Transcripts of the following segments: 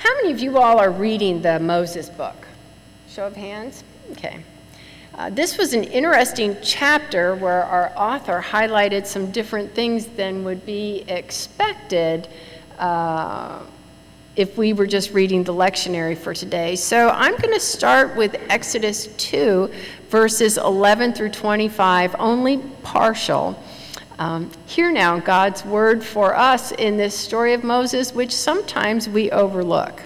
how many of you all are reading the Moses book? Show of hands? Okay. This was an interesting chapter where our author highlighted some different things than would be expected if we were just reading the lectionary for today. So I'm going to start with Exodus 2, verses 11 through 25, only partial. Hear now God's word for us in this story of Moses, which sometimes we overlook.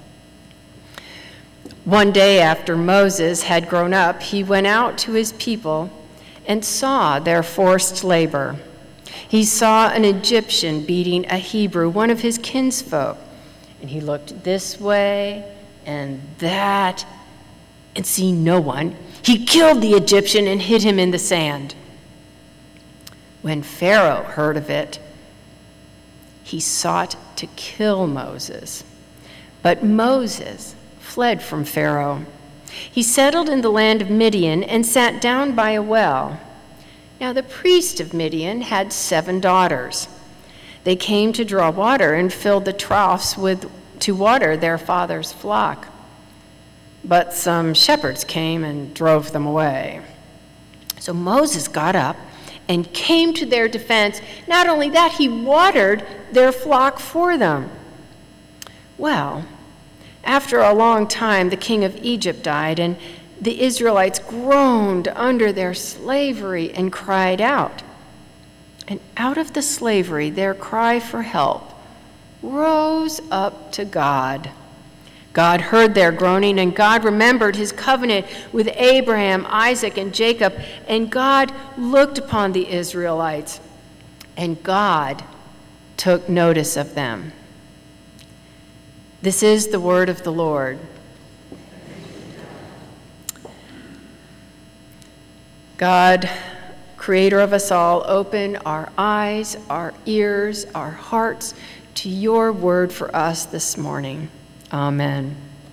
One day after Moses had grown up, he went out to his people and saw their forced labor. He saw an Egyptian beating a Hebrew, one of his kinsfolk, and he looked this way and that, and seeing no one, he killed the Egyptian and hid him in the sand. When Pharaoh heard of it, he sought to kill Moses, but Moses fled from Pharaoh. He settled in the land of Midian and sat down by a well. Now the priest of Midian had 7 daughters. They came to draw water and filled the troughs to water their father's flock. But some shepherds came and drove them away. So Moses got up and came to their defense. Not only that, he watered their flock for them. Well, after a long time, the king of Egypt died, and the Israelites groaned under their slavery and cried out. And out of the slavery, their cry for help rose up to God. God heard their groaning, and God remembered his covenant with Abraham, Isaac, and Jacob. And God looked upon the Israelites, and God took notice of them. This is the word of the Lord. God, creator of us all, open our eyes, our ears, our hearts to your word for us this morning. Amen.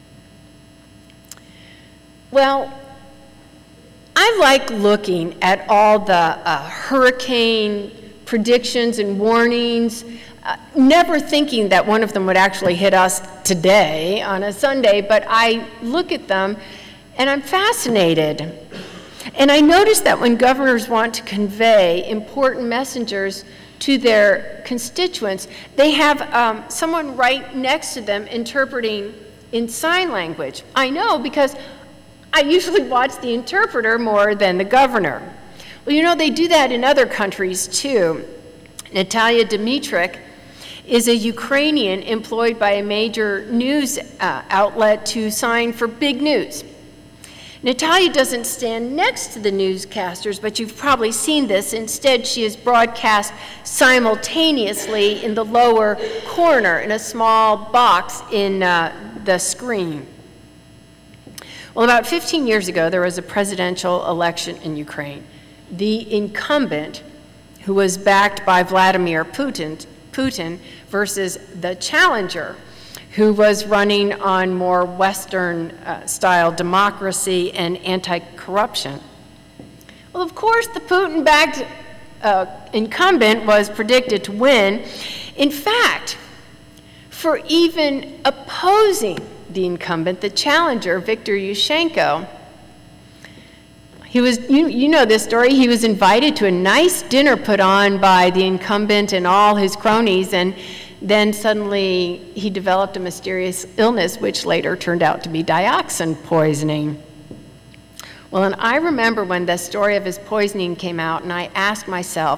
Well, I like looking at all the hurricane predictions and warnings, never thinking that one of them would actually hit us today on a Sunday, but I look at them and I'm fascinated. And I notice that when governors want to convey important messengers to their constituents, they have someone right next to them interpreting in sign language. I know because I usually watch the interpreter more than the governor. Well, you know, they do that in other countries too. Natalia Dmytryk is a Ukrainian employed by a major news outlet to sign for big news. Natalia doesn't stand next to the newscasters, but you've probably seen this. Instead, she is broadcast simultaneously in the lower corner in a small box in the screen. Well, about 15 years ago, there was a presidential election in Ukraine. The incumbent, who was backed by Vladimir Putin versus the challenger, who was running on more Western-style democracy and anti-corruption. Well, of course, the Putin-backed incumbent was predicted to win. In fact, for even opposing the incumbent, the challenger, Viktor Yushchenko, he was, you know this story, he was invited to a nice dinner put on by the incumbent and all his cronies, and then suddenly he developed a mysterious illness, which later turned out to be dioxin poisoning. Well, and I remember when the story of his poisoning came out, and I asked myself,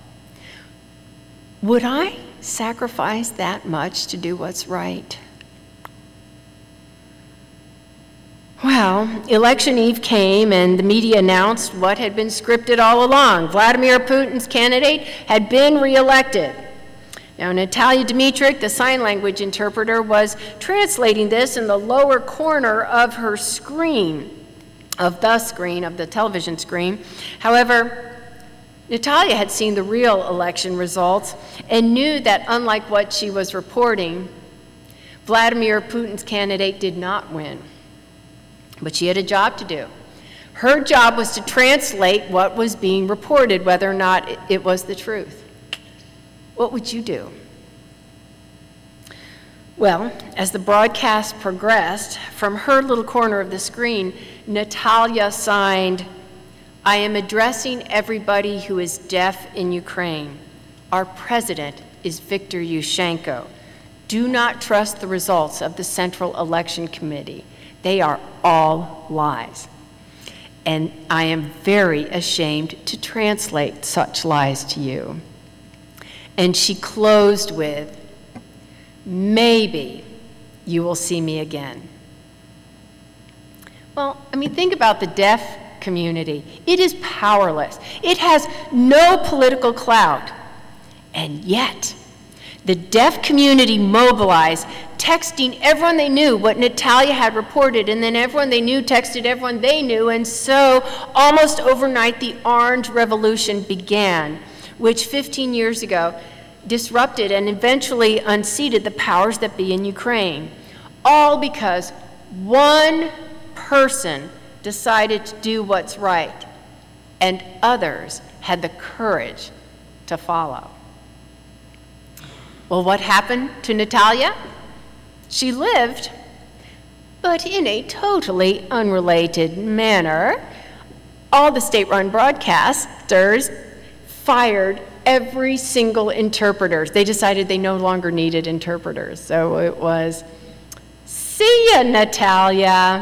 would I sacrifice that much to do what's right? Well, election eve came, and the media announced what had been scripted all along. Vladimir Putin's candidate had been reelected. Now, Natalia Dmytryk, the sign language interpreter, was translating this in the lower corner of her screen, of the television screen. However, Natalia had seen the real election results and knew that, unlike what she was reporting, Vladimir Putin's candidate did not win. But she had a job to do. Her job was to translate what was being reported, whether or not it was the truth. What would you do? Well, as the broadcast progressed, from her little corner of the screen, Natalia signed, "I am addressing everybody who is deaf in Ukraine. Our president is Viktor Yushchenko. Do not trust the results of the Central Election Committee. They are all lies. And I am very ashamed to translate such lies to you." And she closed with, "Maybe you will see me again." Well, think about the deaf community. It is powerless. It has no political clout. And yet, the deaf community mobilized, texting everyone they knew what Natalia had reported, and then everyone they knew texted everyone they knew, and so almost overnight the Orange Revolution began, which 15 years ago disrupted and eventually unseated the powers that be in Ukraine, all because one person decided to do what's right, and others had the courage to follow. Well, what happened to Natalia? She lived, but in a totally unrelated manner. All the state-run broadcasters fired every single interpreter. They decided they no longer needed interpreters. So it was, "See ya, Natalia.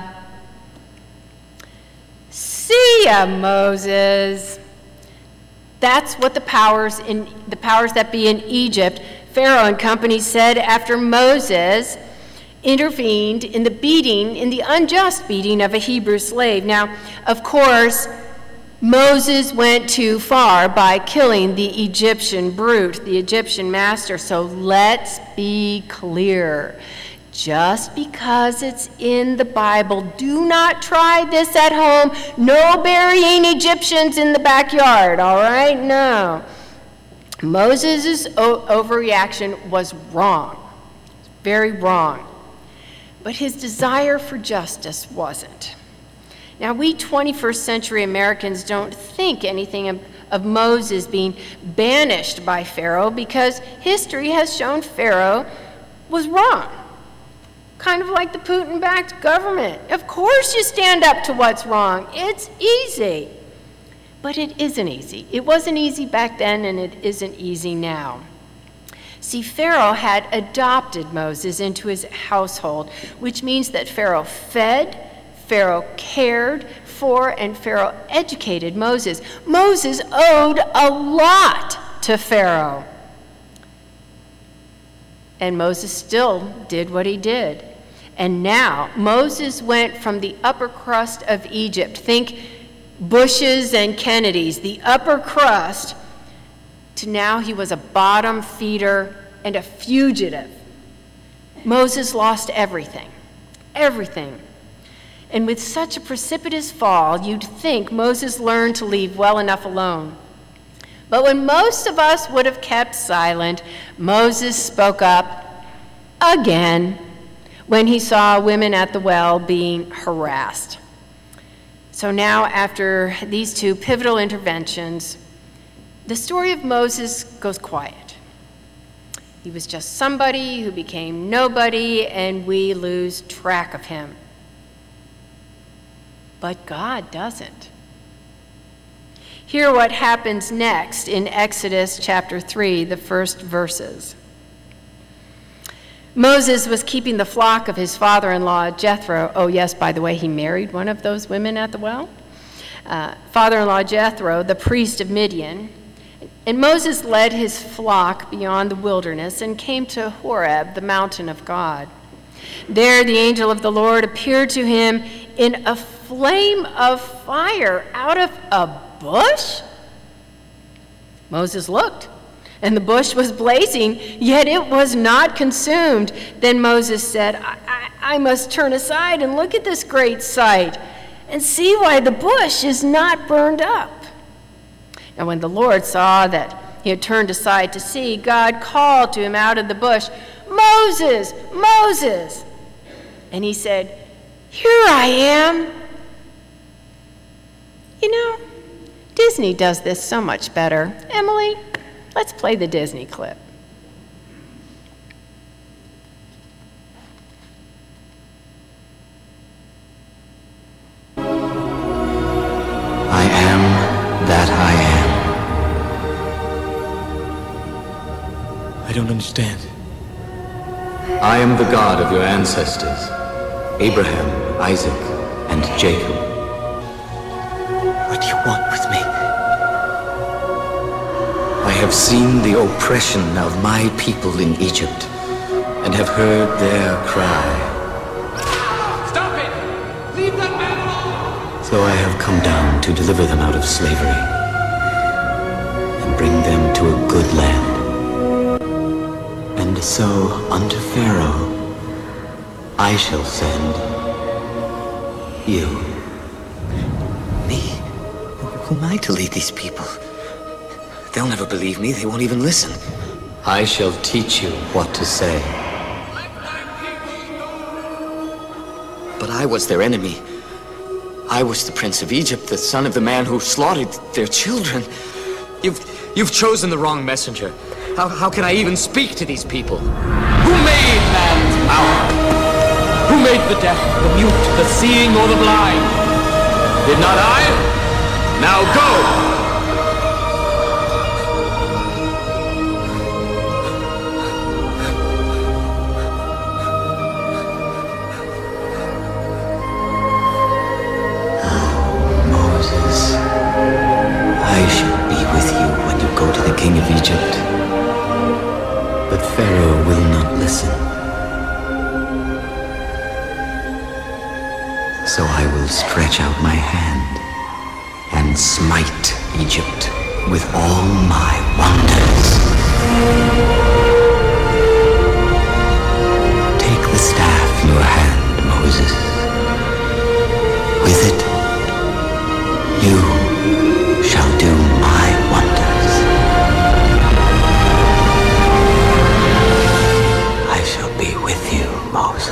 See ya, Moses." That's what the powers that be in Egypt, Pharaoh and company, said after Moses intervened in the unjust beating of a Hebrew slave. Now, of course, Moses went too far by killing the Egyptian brute, the Egyptian master. So let's be clear. Just because it's in the Bible, do not try this at home. No burying Egyptians in the backyard, all right? No. Moses' overreaction was wrong, very wrong. But his desire for justice wasn't. Now, we 21st century Americans don't think anything of Moses being banished by Pharaoh because history has shown Pharaoh was wrong. Kind of like the Putin-backed government. Of course you stand up to what's wrong. It's easy. But it isn't easy. It wasn't easy back then, and it isn't easy now. See, Pharaoh had adopted Moses into his household, which means that Pharaoh fed, Pharaoh cared for, and Pharaoh educated Moses. Moses owed a lot to Pharaoh. And Moses still did what he did. And now Moses went from the upper crust of Egypt, think Bushes and Kennedys, the upper crust, to now he was a bottom feeder and a fugitive. Moses lost everything, everything. And with such a precipitous fall, you'd think Moses learned to leave well enough alone. But when most of us would have kept silent, Moses spoke up again when he saw women at the well being harassed. So now, after these two pivotal interventions, the story of Moses goes quiet. He was just somebody who became nobody, and we lose track of him. But God doesn't. Hear what happens next in Exodus chapter 3, the first verses. Moses was keeping the flock of his father-in-law, Jethro. Oh, yes, by the way, he married one of those women at the well. Father-in-law Jethro, the priest of Midian. And Moses led his flock beyond the wilderness and came to Horeb, the mountain of God. There the angel of the Lord appeared to him in a flame of fire out of a bush. Moses looked, and the bush was blazing, yet it was not consumed. Then Moses said, I must turn aside and look at this great sight and see why the bush is not burned up. And when the Lord saw that he had turned aside to see, God called to him out of the bush, "Moses, Moses!" And he said, "Here I am." You know, Disney does this so much better. Emily, let's play the Disney clip. don't understand. I am the God of your ancestors, Abraham, Isaac, and Jacob. What do you want with me? I have seen the oppression of my people in Egypt, and have heard their cry. Stop it! Leave that man alone! So I have come down to deliver them out of slavery, and bring them to a good land. And so unto Pharaoh I shall send you. Me? Who am I to lead these people? They'll never believe me. They won't even listen. I shall teach you what to say. But I was their enemy. I was the prince of Egypt, the son of the man who slaughtered their children. You've chosen the wrong messenger. How can I even speak to these people? Who made man's power? Who made the deaf, the mute, the seeing, or the blind? Did not I? Now go! I shall be with you when you go to the king of Egypt. But Pharaoh will not listen. So I will stretch out my hand and smite Egypt with all my wonders. Take the staff in your hand, Moses. With it, you shall do my wonders. I shall be with you, Moses.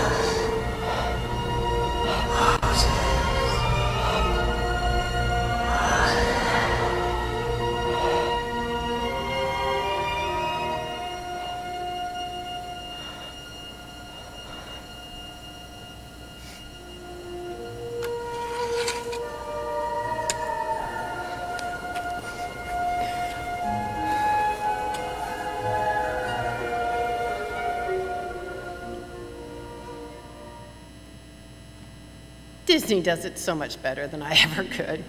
Disney does it so much better than I ever could.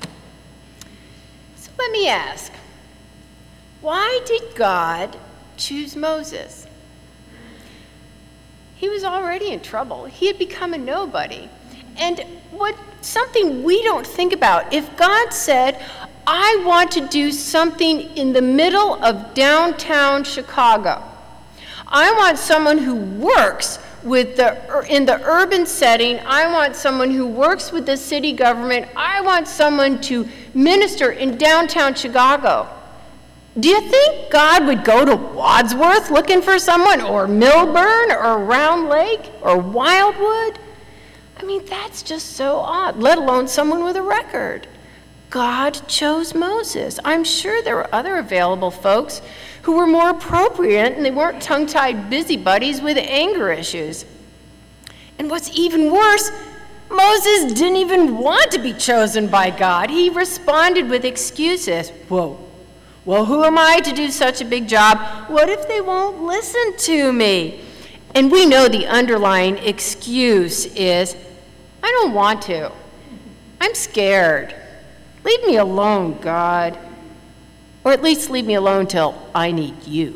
So let me ask, why did God choose Moses? He was already in trouble. He had become a nobody. And something we don't think about, if God said, I want to do something in the middle of downtown Chicago, I want someone who works in the urban setting, I want someone who works with the city government, I want someone to minister in downtown Chicago. Do you think God would go to Wadsworth looking for someone, or Milburn, or Round Lake, or Wildwood? I mean, that's just so odd, let alone someone with a record. God chose Moses. I'm sure there were other available folks who were more appropriate, and they weren't tongue-tied busybodies with anger issues. And what's even worse, Moses didn't even want to be chosen by God. He responded with excuses. Well, who am I to do such a big job? What if they won't listen to me? And we know the underlying excuse is, I don't want to. I'm scared. Leave me alone, God. Or at least leave me alone till I need you.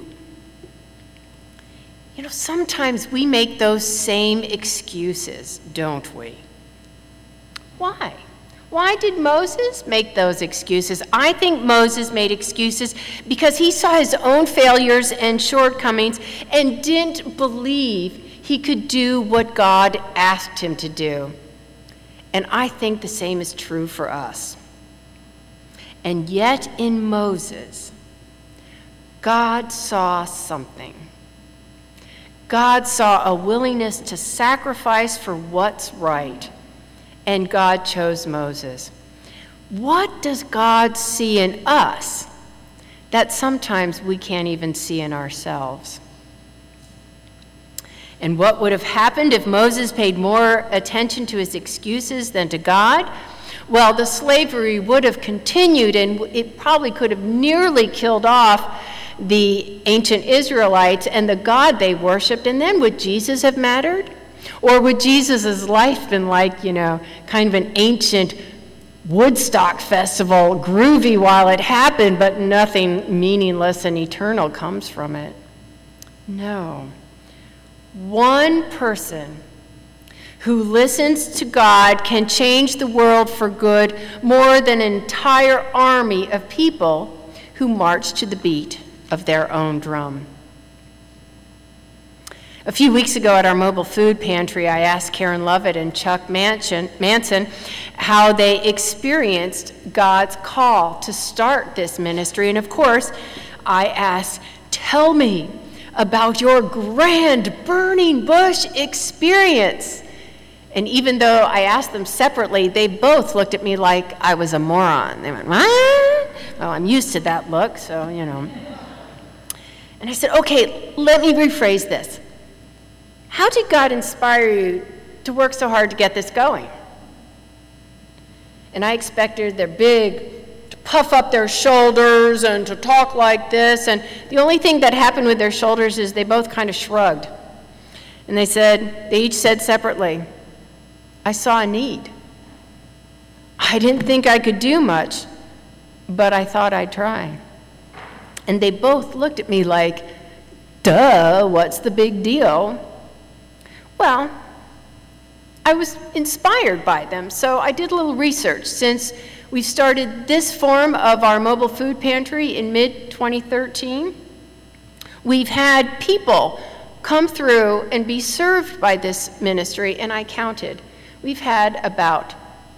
You know, sometimes we make those same excuses, don't we? Why? Why did Moses make those excuses? I think Moses made excuses because he saw his own failures and shortcomings and didn't believe he could do what God asked him to do. And I think the same is true for us. And yet in Moses, God saw something. God saw a willingness to sacrifice for what's right, and God chose Moses. What does God see in us that sometimes we can't even see in ourselves? And what would have happened if Moses paid more attention to his excuses than to God? Well, the slavery would have continued, and it probably could have nearly killed off the ancient Israelites and the God they worshiped, and then would Jesus have mattered? Or would Jesus' life been like, kind of an ancient Woodstock festival, groovy while it happened, but nothing meaningless and eternal comes from it? No. One person who listens to God can change the world for good more than an entire army of people who march to the beat of their own drum. A few weeks ago at our mobile food pantry, I asked Karen Lovett and Chuck Manson how they experienced God's call to start this ministry. And of course, I asked, tell me about your grand burning bush experience. And even though I asked them separately, they both looked at me like I was a moron. They went, what? Well, I'm used to that look, so, And I said, okay, let me rephrase this. How did God inspire you to work so hard to get this going? And I expected their big to puff up their shoulders and to talk like this, and the only thing that happened with their shoulders is they both kind of shrugged. And they each said separately, I saw a need. I didn't think I could do much, but I thought I'd try. And they both looked at me like, duh, what's the big deal? Well, I was inspired by them, so I did a little research. Since we started this form of our mobile food pantry in mid-2013, we've had people come through and be served by this ministry, and I counted. We've had about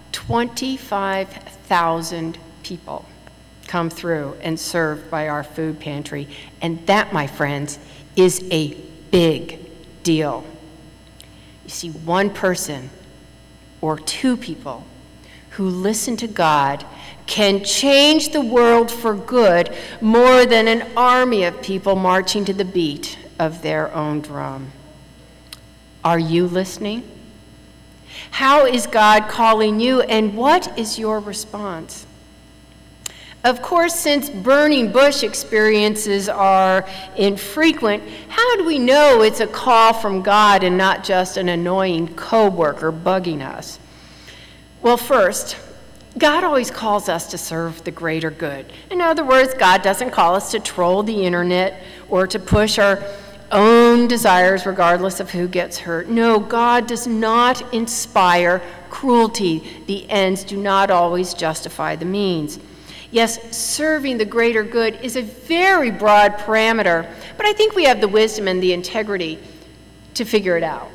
25,000 people come through and served by our food pantry, and that, my friends, is a big deal. You see, one person or two people who listen to God can change the world for good more than an army of people marching to the beat of their own drum. Are you listening? How is God calling you, and what is your response? Of course, since burning bush experiences are infrequent, how do we know it's a call from God and not just an annoying coworker bugging us? Well, first, God always calls us to serve the greater good. In other words, God doesn't call us to troll the internet or to push our own desires regardless of who gets hurt. No, God does not inspire cruelty. The ends do not always justify the means. Yes, serving the greater good is a very broad parameter, but I think we have the wisdom and the integrity to figure it out.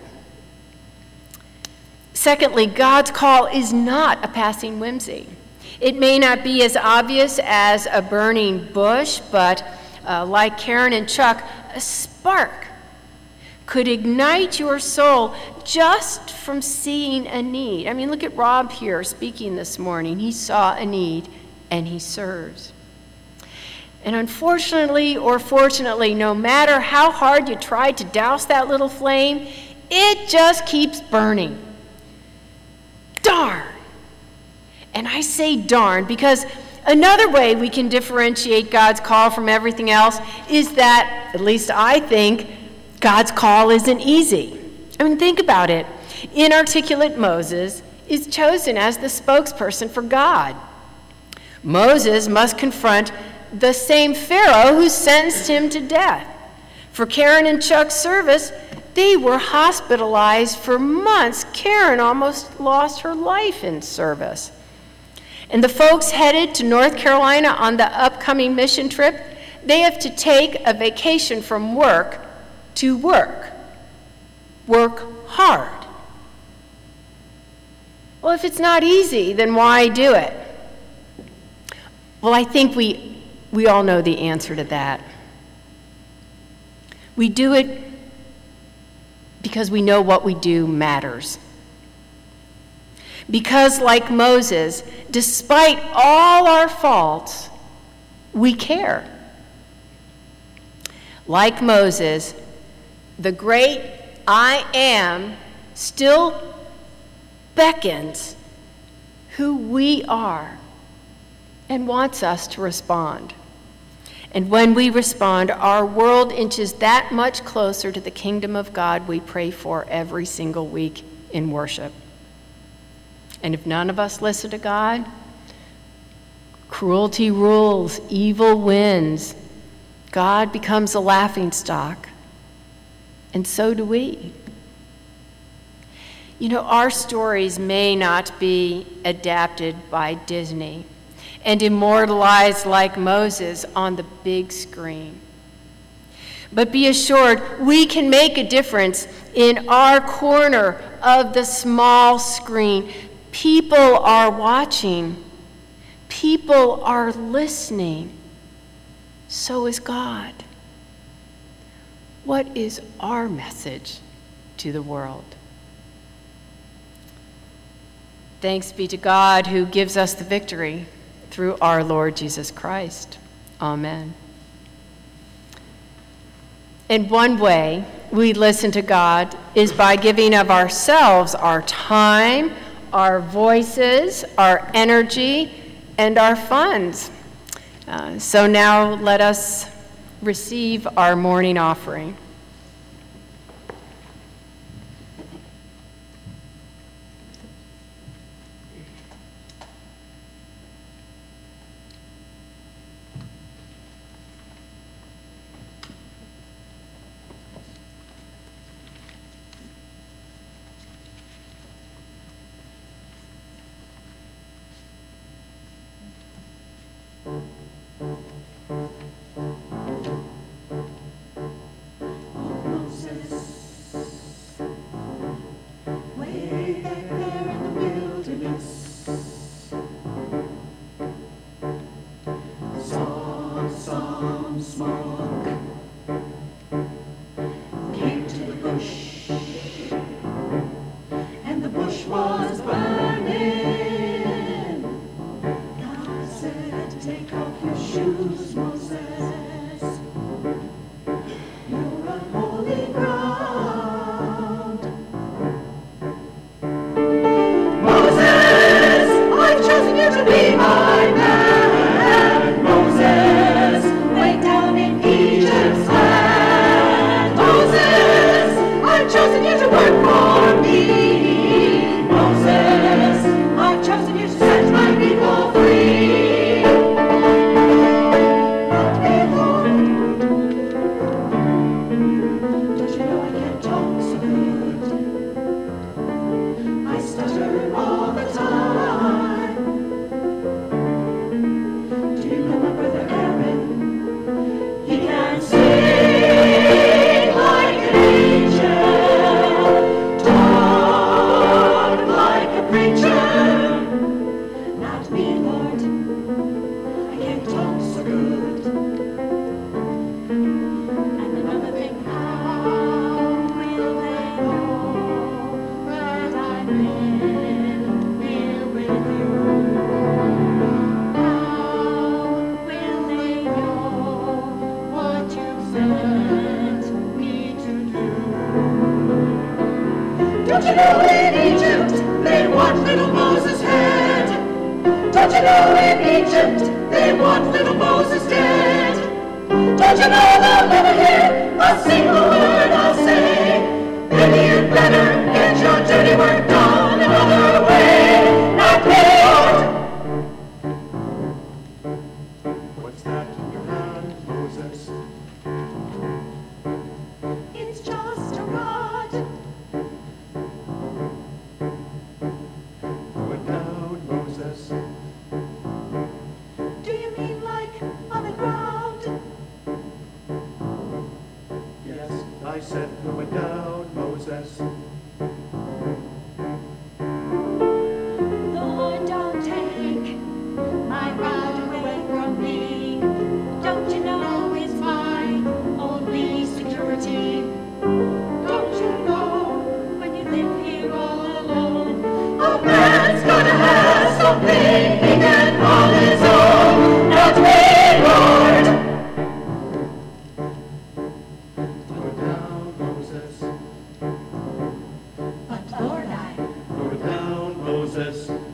Secondly, God's call is not a passing whimsy. It may not be as obvious as a burning bush, but like Karen and Chuck, a spark could ignite your soul just from seeing a need. I mean, look at Rob here speaking this morning. He saw a need and he serves. And unfortunately or fortunately, no matter how hard you try to douse that little flame, it just keeps burning. Darn! And I say darn because another way we can differentiate God's call from everything else is that, at least I think, God's call isn't easy. I mean, think about it. Inarticulate Moses is chosen as the spokesperson for God. Moses must confront the same Pharaoh who sentenced him to death. For Karen and Chuck's service, they were hospitalized for months. Karen almost lost her life in service. And the folks headed to North Carolina on the upcoming mission trip, they have to take a vacation from work to work. Work hard. Well, if it's not easy, then why do it? Well, I think we all know the answer to that. We do it because we know what we do matters. Because, like Moses, despite all our faults, we care. Like Moses, the great I Am still beckons who we are and wants us to respond. And when we respond, our world inches that much closer to the kingdom of God we pray for every single week in worship. And if none of us listen to God, cruelty rules, evil wins. God becomes a laughingstock, and so do we. You know, our stories may not be adapted by Disney and immortalized like Moses on the big screen. But be assured, we can make a difference in our corner of the small screen. People are watching. People are listening. So is God. What is our message to the world? Thanks be to God who gives us the victory through our Lord Jesus Christ. Amen. And one way we listen to God is by giving of ourselves, our time, our voices, our energy, and our funds. So now let us receive our morning offering.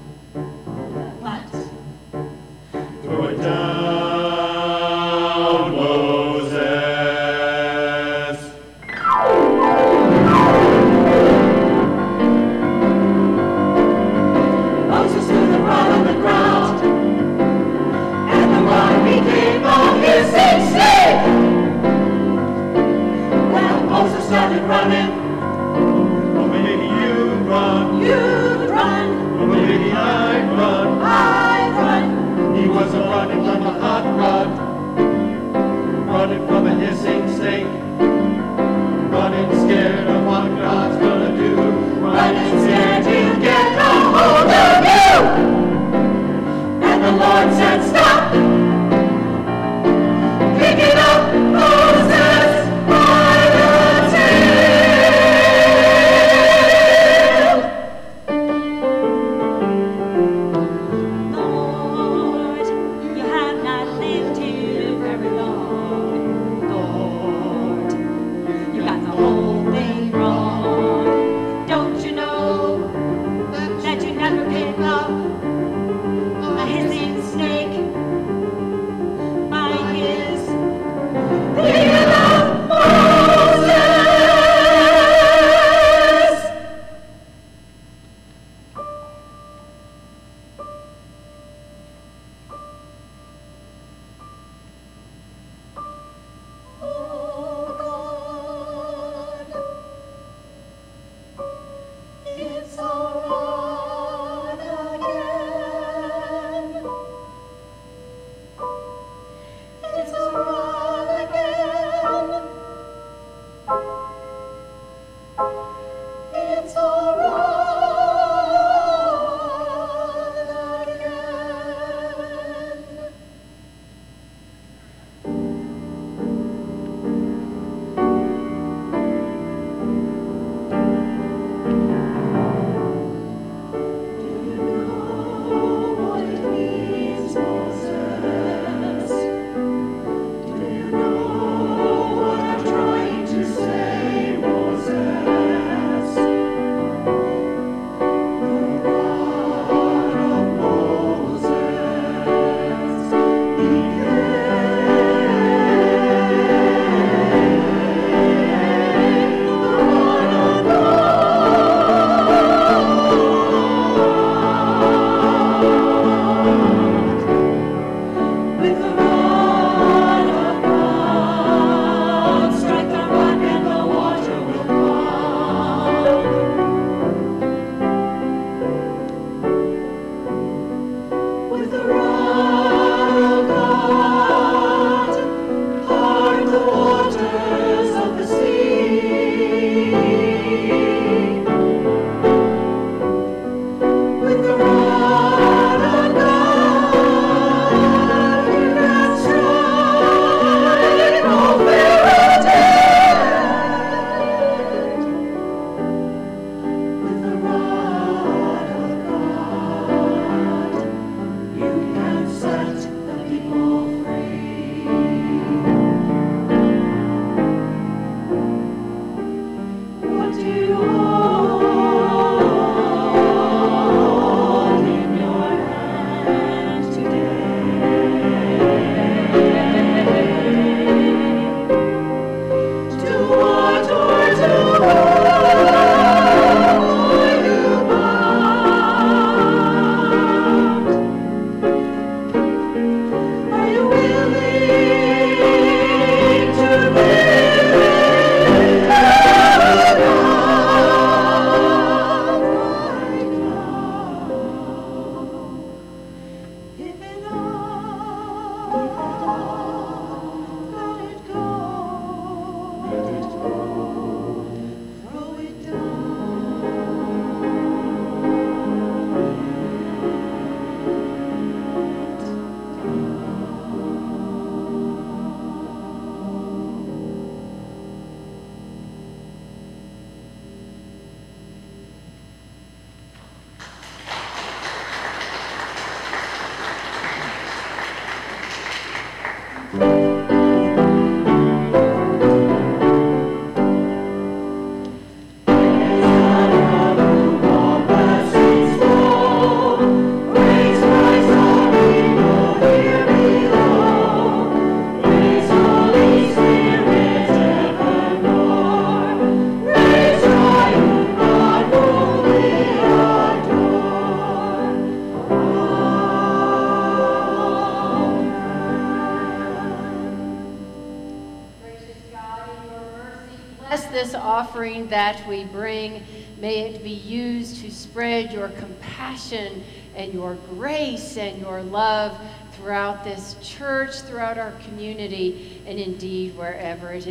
Down, this offering that we bring, may it be used to spread your compassion and your grace and your love throughout this church, throughout our community, and indeed wherever it is.